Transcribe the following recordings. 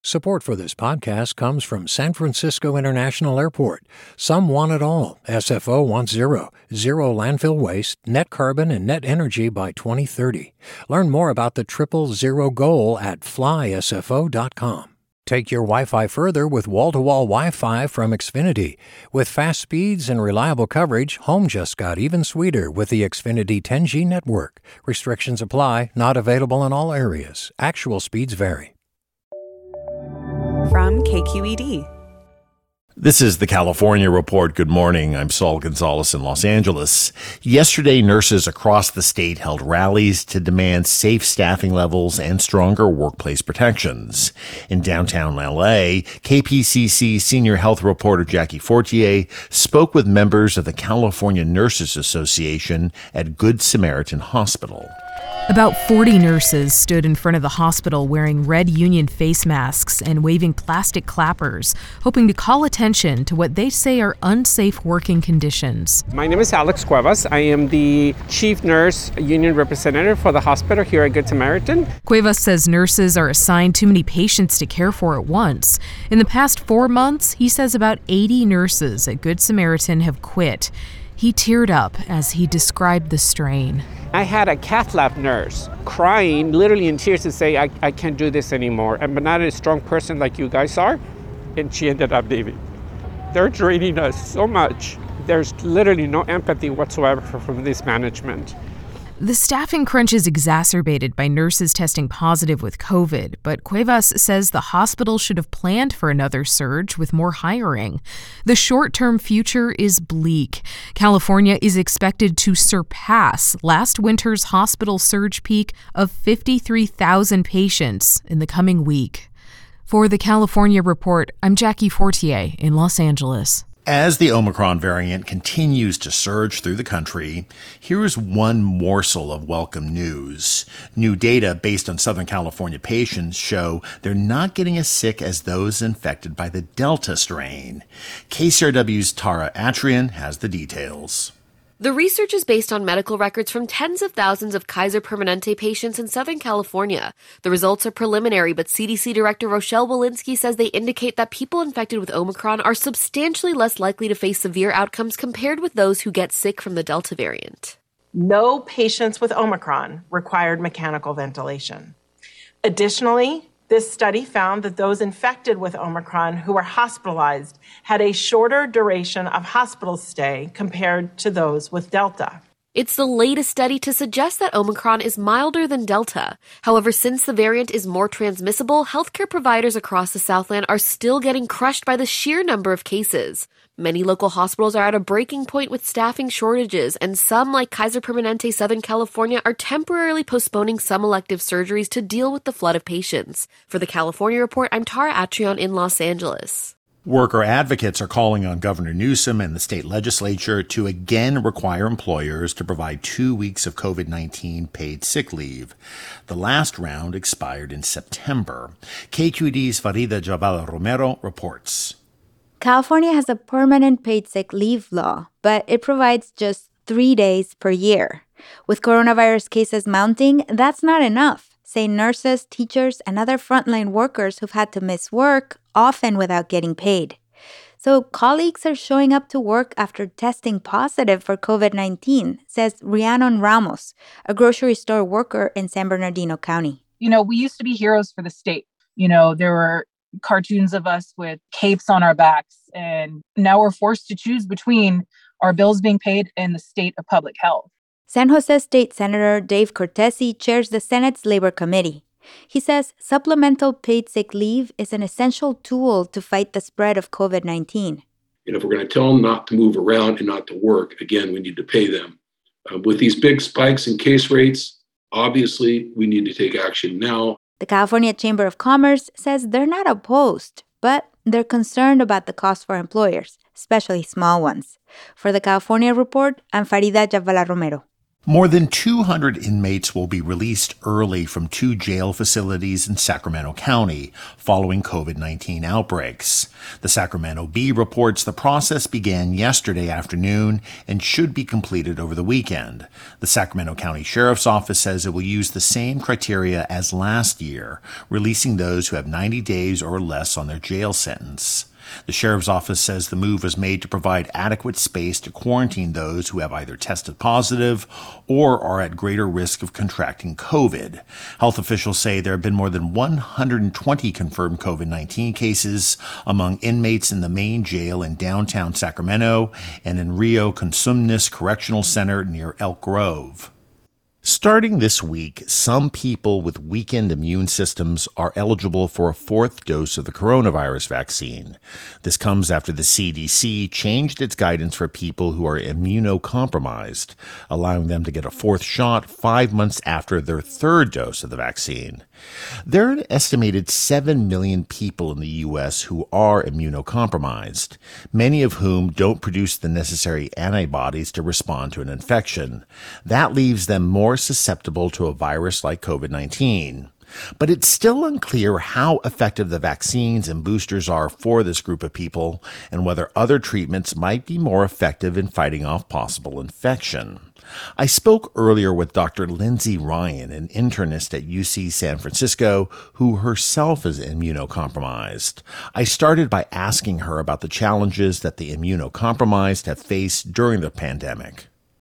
Support for this podcast comes from San Francisco International Airport. Some want it all. SFO wants zero landfill waste, net carbon, and net energy by 2030. Learn more about the 000 goal at flysfo.com. Take your Wi-Fi further with wall-to-wall Wi-Fi from Xfinity. With fast speeds and reliable coverage, home just got even sweeter with the Xfinity 10G network. Restrictions apply, not available in all areas. Actual speeds vary. From KQED. This is the California Report. Good morning. I'm Saul Gonzalez in Los Angeles. Yesterday, nurses across the state held rallies to demand safe staffing levels and stronger workplace protections. In downtown LA, KPCC senior health reporter Jackie Fortier spoke with members of the California Nurses Association at Good Samaritan Hospital. About 40 nurses stood in front of the hospital wearing red union face masks and waving plastic clappers, hoping to call attention to what they say are unsafe working conditions. My name is Alex Cuevas. I am the chief nurse union representative for the hospital here at Good Samaritan. Cuevas says nurses are assigned too many patients to care for at once. In the past 4 months, he says about 80 nurses at Good Samaritan have quit. He teared up as he described the strain. I had a cath lab nurse crying, literally in tears, to say, I can't do this anymore. I'm not a strong person like you guys are. And she ended up leaving. They're draining us so much. There's literally no empathy whatsoever from this management. The staffing crunch is exacerbated by nurses testing positive with COVID, but Cuevas says the hospital should have planned for another surge with more hiring. The short-term future is bleak. California is expected to surpass last winter's hospital surge peak of 53,000 patients in the coming week. For the California Report, I'm Jackie Fortier in Los Angeles. As the Omicron variant continues to surge through the country, here is one morsel of welcome news. New data based on Southern California patients show they're not getting as sick as those infected by the Delta strain. KCRW's Tara Atrian has the details. The research is based on medical records from tens of thousands of Kaiser Permanente patients in Southern California. The results are preliminary, but CDC Director Rochelle Walensky says they indicate that people infected with Omicron are substantially less likely to face severe outcomes compared with those who get sick from the Delta variant. No patients with Omicron required mechanical ventilation. Additionally, this study found that those infected with Omicron who were hospitalized had a shorter duration of hospital stay compared to those with Delta. It's the latest study to suggest that Omicron is milder than Delta. However, since the variant is more transmissible, healthcare providers across the Southland are still getting crushed by the sheer number of cases. Many local hospitals are at a breaking point with staffing shortages, and some, like Kaiser Permanente Southern California, are temporarily postponing some elective surgeries to deal with the flood of patients. For the California Report, I'm Tara Atrion in Los Angeles. Worker advocates are calling on Governor Newsom and the state legislature to again require employers to provide 2 weeks of COVID-19 paid sick leave. The last round expired in September. KQED's Farida Jabal Romero reports. California has a permanent paid sick leave law, but it provides just 3 days per year. With coronavirus cases mounting, that's not enough, say nurses, teachers, and other frontline workers who've had to miss work, often without getting paid. So colleagues are showing up to work after testing positive for COVID-19, says Rhiannon Ramos, a grocery store worker in San Bernardino County. We used to be heroes for the state. There were cartoons of us with capes on our backs, and now we're forced to choose between our bills being paid and the state of public health. San Jose State Senator Dave Cortese chairs the Senate's Labor Committee. He says supplemental paid sick leave is an essential tool to fight the spread of COVID-19. And if we're going to tell them not to move around and not to work, again, we need to pay them. With these big spikes in case rates, obviously, we need to take action now. The California Chamber of Commerce says they're not opposed, but they're concerned about the cost for employers, especially small ones. For the California Report, I'm Farida Jabala Romero. More than 200 inmates will be released early from 2 jail facilities in Sacramento County following COVID-19 outbreaks. The Sacramento Bee reports the process began yesterday afternoon and should be completed over the weekend. The Sacramento County Sheriff's Office says it will use the same criteria as last year, releasing those who have 90 days or less on their jail sentence. The Sheriff's Office says the move was made to provide adequate space to quarantine those who have either tested positive or are at greater risk of contracting COVID. Health officials say there have been more than 120 confirmed COVID-19 cases among inmates in the main jail in downtown Sacramento and in Rio Consumnes Correctional Center near Elk Grove. Starting this week, some people with weakened immune systems are eligible for a 4th dose of the coronavirus vaccine. This comes after the CDC changed its guidance for people who are immunocompromised, allowing them to get a 4th shot 5 months after their 3rd dose of the vaccine. There are an estimated 7 million people in the U.S. who are immunocompromised, many of whom don't produce the necessary antibodies to respond to an infection. That leaves them more susceptible to a virus like COVID-19. But it's still unclear how effective the vaccines and boosters are for this group of people and whether other treatments might be more effective in fighting off possible infection. I spoke earlier with Dr. Lindsay Ryan, an internist at UC San Francisco, who herself is immunocompromised. I started by asking her about the challenges that the immunocompromised have faced during the pandemic.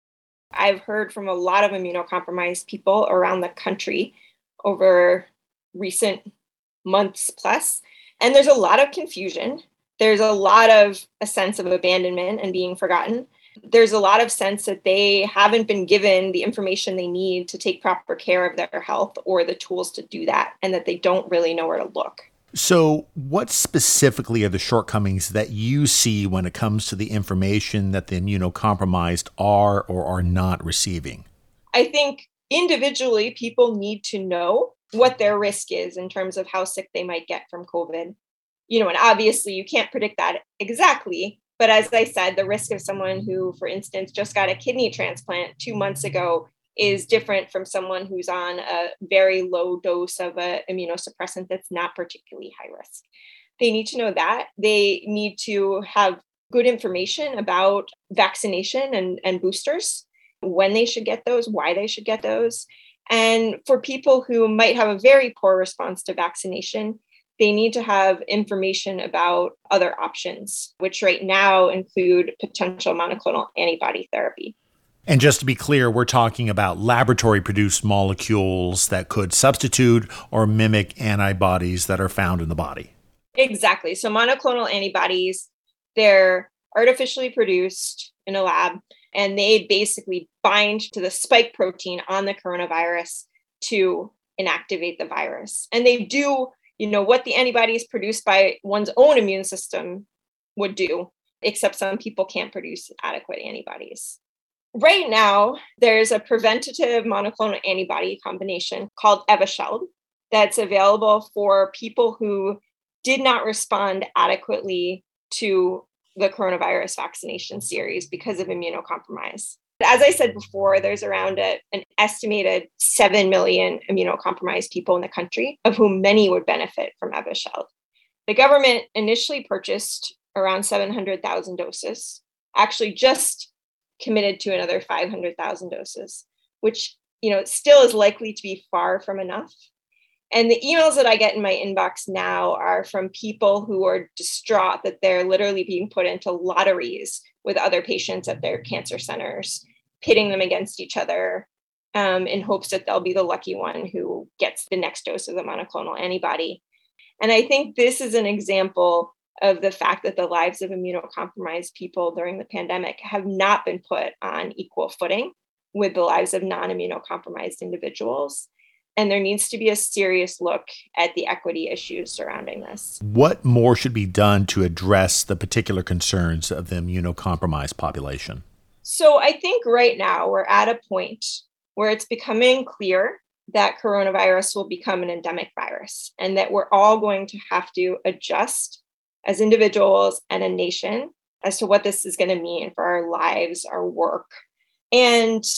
I've heard from a lot of immunocompromised people around the country over recent months plus, and there's a lot of confusion. There's a lot of a sense of abandonment and being forgotten. There's a lot of sense that they haven't been given the information they need to take proper care of their health or the tools to do that, and that they don't really know where to look. So what specifically are the shortcomings that you see when it comes to the information that the immunocompromised are or are not receiving? I think individually, people need to know what their risk is in terms of how sick they might get from COVID. And obviously you can't predict that exactly. But as I said, the risk of someone who, for instance, just got a kidney transplant 2 months ago is different from someone who's on a very low dose of an immunosuppressant that's not particularly high risk. They need to know that. They need to have good information about vaccination and boosters, when they should get those, why they should get those. And for people who might have a very poor response to vaccination, they need to have information about other options, which right now include potential monoclonal antibody therapy. And just to be clear, we're talking about laboratory-produced molecules that could substitute or mimic antibodies that are found in the body. Exactly. So monoclonal antibodies, they're artificially produced in a lab, and they basically bind to the spike protein on the coronavirus to inactivate the virus. And they do what the antibodies produced by one's own immune system would do, except some people can't produce adequate antibodies. Right now, there's a preventative monoclonal antibody combination called Evusheld that's available for people who did not respond adequately to the coronavirus vaccination series because of immunocompromise. As I said before, there's around an estimated 7 million immunocompromised people in the country, of whom many would benefit from Evusheld. The government initially purchased around 700,000 doses, actually just committed to another 500,000 doses, which still is likely to be far from enough. And the emails that I get in my inbox now are from people who are distraught that they're literally being put into lotteries with other patients at their cancer centers, pitting them against each other in hopes that they'll be the lucky one who gets the next dose of the monoclonal antibody. And I think this is an example of the fact that the lives of immunocompromised people during the pandemic have not been put on equal footing with the lives of non-immunocompromised individuals. And there needs to be a serious look at the equity issues surrounding this. What more should be done to address the particular concerns of the immunocompromised population? So I think right now we're at a point where it's becoming clear that coronavirus will become an endemic virus and that we're all going to have to adjust as individuals and a nation as to what this is going to mean for our lives, our work. And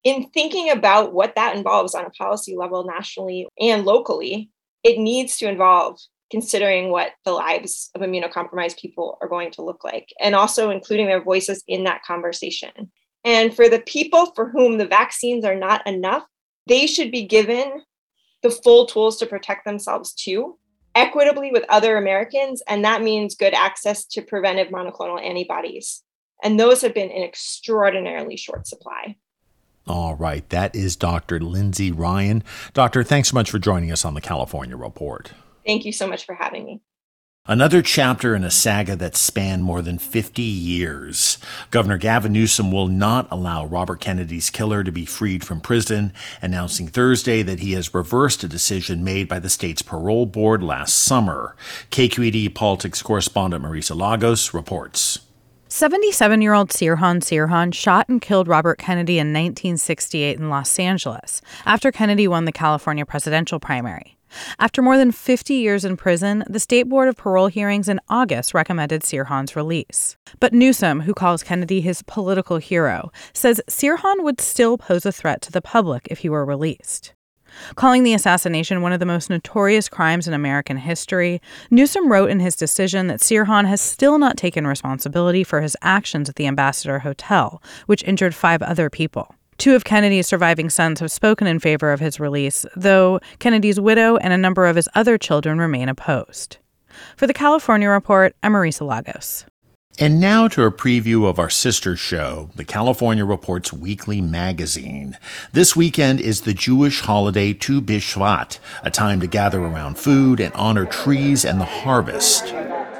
in thinking about what that involves on a policy level nationally and locally, it needs to involve considering what the lives of immunocompromised people are going to look like, and also including their voices in that conversation. And for the people for whom the vaccines are not enough, they should be given the full tools to protect themselves too, equitably with other Americans. And that means good access to preventive monoclonal antibodies. And those have been in extraordinarily short supply. All right. That is Dr. Lindsay Ryan. Doctor, thanks so much for joining us on the California Report. Thank you so much for having me. Another chapter in a saga that spanned more than 50 years. Governor Gavin Newsom will not allow Robert Kennedy's killer to be freed from prison, announcing Thursday that he has reversed a decision made by the state's parole board last summer. KQED politics correspondent Marisa Lagos reports. 77-year-old Sirhan Sirhan shot and killed Robert Kennedy in 1968 in Los Angeles after Kennedy won the California presidential primary. After more than 50 years in prison, the State Board of Parole hearings in August recommended Sirhan's release. But Newsom, who calls Kennedy his political hero, says Sirhan would still pose a threat to the public if he were released. Calling the assassination one of the most notorious crimes in American history, Newsom wrote in his decision that Sirhan has still not taken responsibility for his actions at the Ambassador Hotel, which injured 5 other people. 2 of Kennedy's surviving sons have spoken in favor of his release, though Kennedy's widow and a number of his other children remain opposed. For the California Report, I'm Marisa Lagos. And now to a preview of our sister show, the California Report's weekly magazine. This weekend is the Jewish holiday Tu B'Shvat, a time to gather around food and honor trees and the harvest.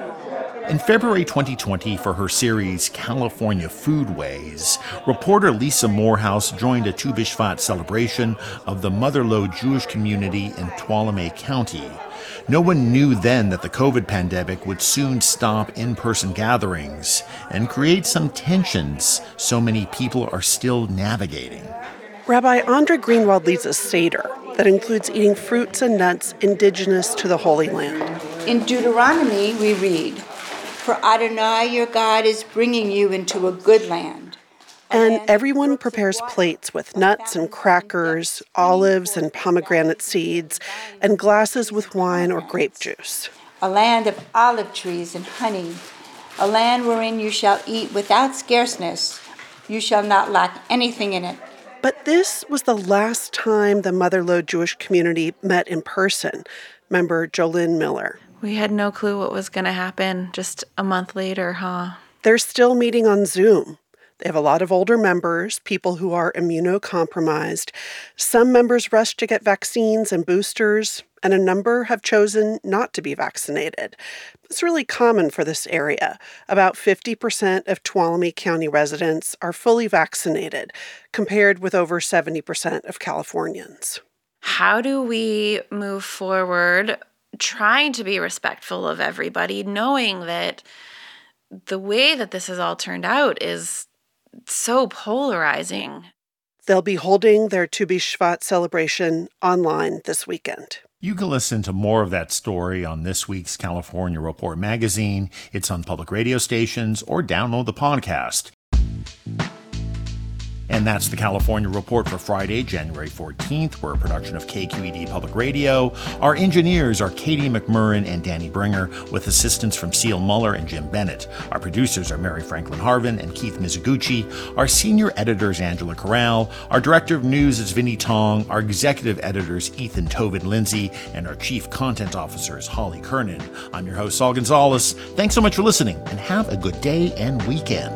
In February 2020, for her series California Foodways, reporter Lisa Morehouse joined a Tu B'Shvat celebration of the Motherlode Jewish community in Tuolumne County. No one knew then that the COVID pandemic would soon stop in-person gatherings and create some tensions so many people are still navigating. Rabbi Andre Greenwald leads a Seder that includes eating fruits and nuts indigenous to the Holy Land. In Deuteronomy, we read, "For Adonai your God is bringing you into a good land." And everyone prepares plates with nuts and crackers, olives and pomegranate seeds, and glasses with wine or grape juice. A land of olive trees and honey, a land wherein you shall eat without scarceness. You shall not lack anything in it. But this was the last time the Motherlode Jewish community met in person. Member Jolynn Miller. We had no clue what was going to happen just a month later, huh? They're still meeting on Zoom. They have a lot of older members, people who are immunocompromised. Some members rushed to get vaccines and boosters, and a number have chosen not to be vaccinated. It's really common for this area. About 50% of Tuolumne County residents are fully vaccinated, compared with over 70% of Californians. How do we move forward trying to be respectful of everybody, knowing that the way that this has all turned out is so polarizing? They'll be holding their Tu B'Shvat celebration online this weekend. You can listen to more of that story on this week's California Report magazine. It's on public radio stations or download the podcast. And that's the California Report for Friday, January 14th. We're a production of KQED Public Radio. Our engineers are Katie McMurrin and Danny Bringer, with assistance from Seal Muller and Jim Bennett. Our producers are Mary Franklin Harvin and Keith Mizuguchi. Our senior editor is Angela Corral. Our director of news is Vinnie Tong. Our executive editors, Ethan Tobin Lindsay. And our chief content officer is Holly Kernan. I'm your host, Saul Gonzalez. Thanks so much for listening, and have a good day and weekend.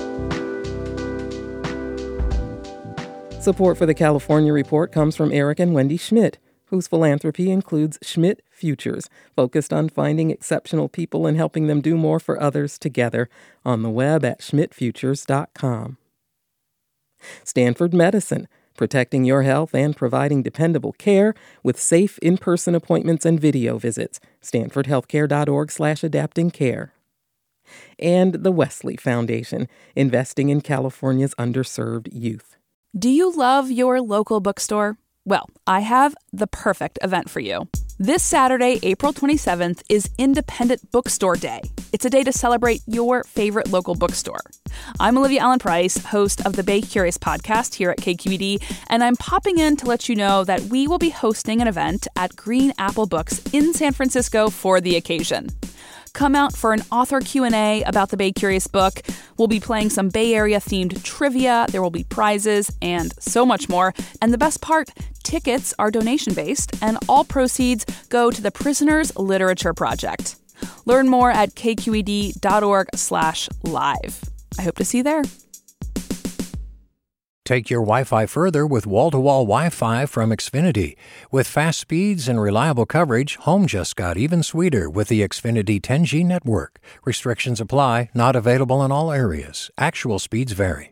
Support for the California Report comes from Eric and Wendy Schmidt, whose philanthropy includes Schmidt Futures, focused on finding exceptional people and helping them do more for others together, on the web at schmidtfutures.com. Stanford Medicine, protecting your health and providing dependable care with safe in-person appointments and video visits. StanfordHealthcare.org/adaptingcare. And the Wesley Foundation, investing in California's underserved youth. Do you love your local bookstore? Well, I have the perfect event for you. This Saturday, April 27th, is Independent Bookstore Day. It's a day to celebrate your favorite local bookstore. I'm Olivia Allen Price, host of the Bay Curious podcast here at KQED, and I'm popping in to let you know that we will be hosting an event at Green Apple Books in San Francisco for the occasion. Come out for an author Q&A about the Bay Curious book. We'll be playing some Bay Area-themed trivia. There will be prizes and so much more. And the best part, tickets are donation-based, and all proceeds go to the Prisoners Literature Project. Learn more at kqed.org/live. I hope to see you there. Take your Wi-Fi further with wall-to-wall Wi-Fi from Xfinity. With fast speeds and reliable coverage, home just got even sweeter with the Xfinity 10G network. Restrictions apply, not available in all areas. Actual speeds vary.